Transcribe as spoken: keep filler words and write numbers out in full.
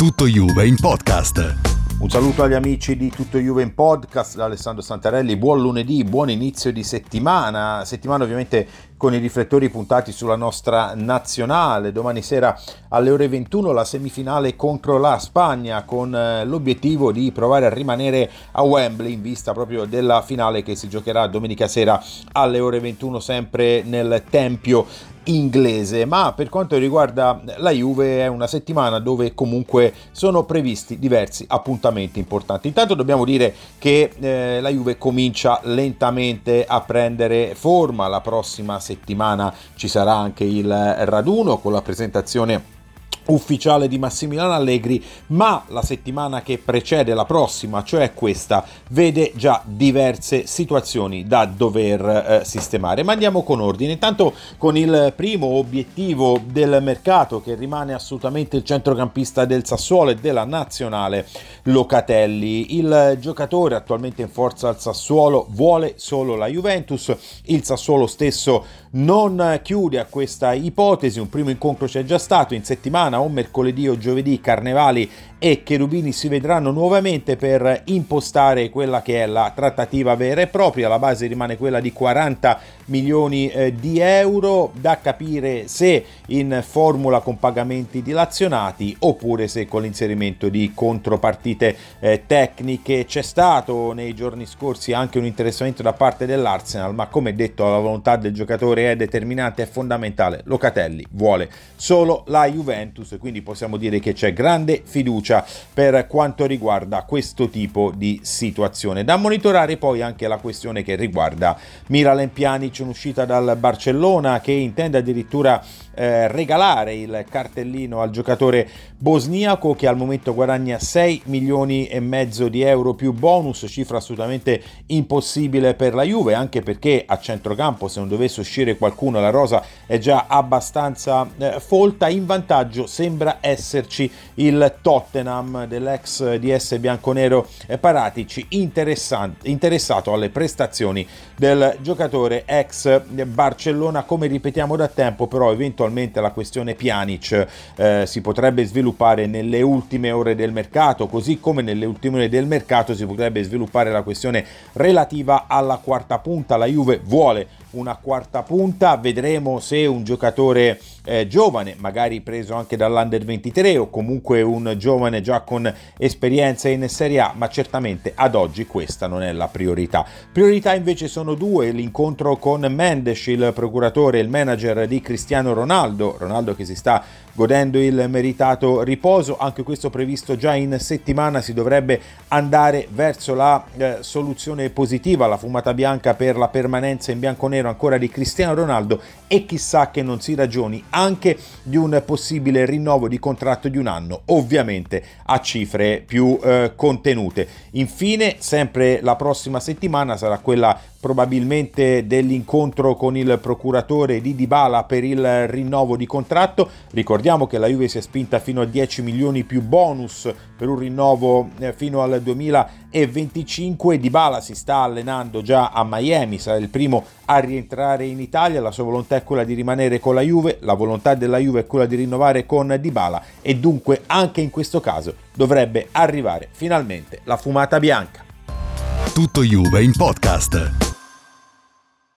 Tutto Juve in podcast. Un saluto agli amici di Tutto Juve in podcast da Alessandro Santarelli. Buon lunedì, buon inizio di settimana. Settimana ovviamente con i riflettori puntati sulla nostra nazionale. Domani sera alle ore ventuno la semifinale contro la Spagna, con l'obiettivo di provare a rimanere a Wembley in vista proprio della finale che si giocherà domenica sera alle ore ventuno, sempre nel tempio inglese. Ma per quanto riguarda la Juve è una settimana dove comunque sono previsti diversi appuntamenti importanti. Intanto dobbiamo dire che eh, la Juve comincia lentamente a prendere forma. La prossima settimana ci sarà anche il raduno con la presentazione ufficiale di Massimiliano Allegri, ma la settimana che precede la prossima, cioè questa, vede già diverse situazioni da dover eh, sistemare. Ma andiamo con ordine. Intanto con il primo obiettivo del mercato, che rimane assolutamente il centrocampista del Sassuolo e della nazionale, Locatelli. Il giocatore attualmente in forza al Sassuolo vuole solo la Juventus. Il Sassuolo stesso non chiude a questa ipotesi. Un primo incontro c'è già stato in settimana, o mercoledì o giovedì. Carnevali e Cherubini si vedranno nuovamente per impostare quella che è la trattativa vera e propria. La base rimane quella di quaranta milioni eh, di euro, da capire se in formula con pagamenti dilazionati oppure se con l'inserimento di contropartite eh, tecniche. C'è stato nei giorni scorsi anche un interessamento da parte dell'Arsenal, ma come detto la volontà del giocatore è determinante, è fondamentale. Locatelli vuole solo la Juventus, quindi possiamo dire che c'è grande fiducia per quanto riguarda questo tipo di situazione. Da monitorare poi anche la questione che riguarda Miralem Pjanic, un'uscita dal Barcellona che intende addirittura eh, regalare il cartellino al giocatore bosniaco, che al momento guadagna sei milioni e mezzo di euro più bonus, cifra assolutamente impossibile per la Juve, anche perché a centrocampo, se non dovesse uscire qualcuno, la rosa è già abbastanza eh, folta. In vantaggio sembra esserci il Tottenham dell'ex D S bianconero Paratici, interessato alle prestazioni del giocatore ex Barcellona. Come ripetiamo da tempo, però eventualmente la questione Pjanic eh, si potrebbe sviluppare nelle ultime ore del mercato, così come nelle ultime ore del mercato si potrebbe sviluppare la questione relativa alla quarta punta. La Juve vuole una quarta punta, vedremo se un giocatore eh, giovane, magari preso anche dall'Under ventitré, o comunque un giovane già con esperienza in Serie A, ma certamente ad oggi questa non è la priorità. Priorità invece sono due: l'incontro con Mendes, il procuratore e il manager di Cristiano Ronaldo, Ronaldo che si sta godendo il meritato riposo, anche questo previsto già in settimana. Si dovrebbe andare verso la eh, soluzione positiva, la fumata bianca per la permanenza in bianconero ancora di Cristiano Ronaldo, e chissà che non si ragioni anche di un possibile rinnovo di contratto di un anno, ovviamente a cifre più eh, contenute. Infine, sempre la prossima settimana sarà quella probabilmente dell'incontro con il procuratore di Dybala per il rinnovo di contratto. Ricordiamo che la Juve si è spinta fino a dieci milioni più bonus per un rinnovo fino al duemilaventicinque. Dybala si sta allenando già a Miami, sarà il primo a rientrare in Italia. La sua volontà è quella di rimanere con la Juve, la volontà della Juve è quella di rinnovare con Dybala, e dunque anche in questo caso dovrebbe arrivare finalmente la fumata bianca. Tutto Juve in podcast.